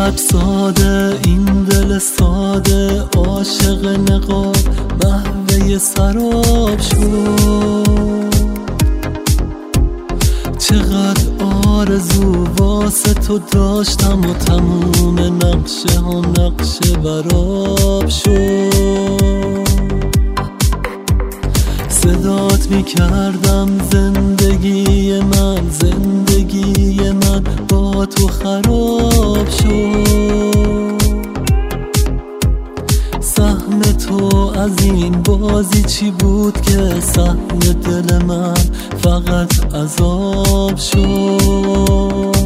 چقدر ساده این دل ساده، عاشق نقاب محوه سراب شد. چقدر آرزو واسه تو داشتم و تموم نقشه ها نقشه براب شد. صدات میکردم زندگی من، زندگی من با تو خراب شد. سهم تو از این بازی چی بود که سهم دل من فقط عذاب شد.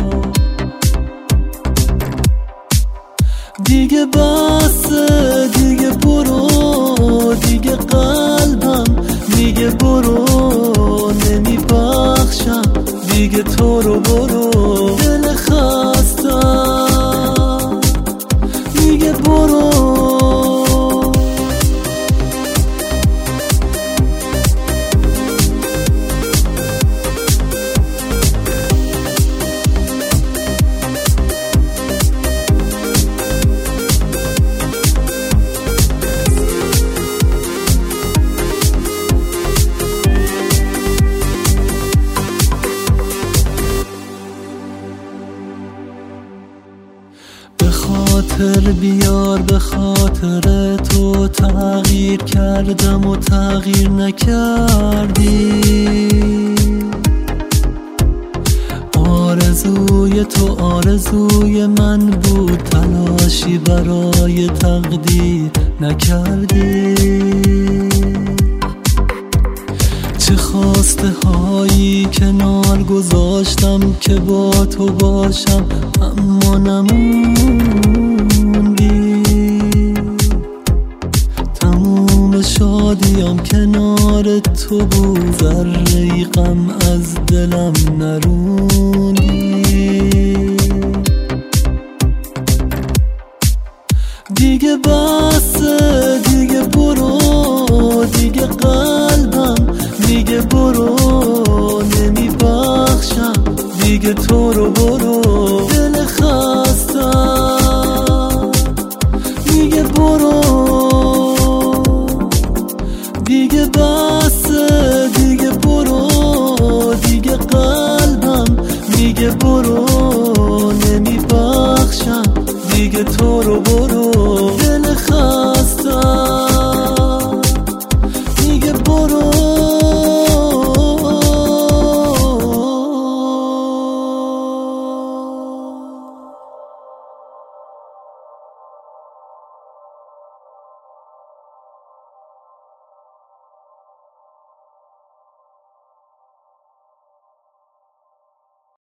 دیگه بسه، دیگه برو، دیگه قلبم میگه برو، نمیبخشم دیگه تو رو برو. دل خستم میگه برو. بیار به خاطر تو تغییر کردم و تغییر نکردی. آرزوی تو آرزوی من بود، تلاشی برای تقدیر نکردی. چه خواسته هایی کنار گذاشتم که با تو باشم، اما نموندی. تموم شادیم کنار تو بود، ذره‌ای غم از دلم نروندی. دیگه بسه، دیگه برو، دیگه قلبم میگه برو، نمیبخشم دیگه تو رو برو.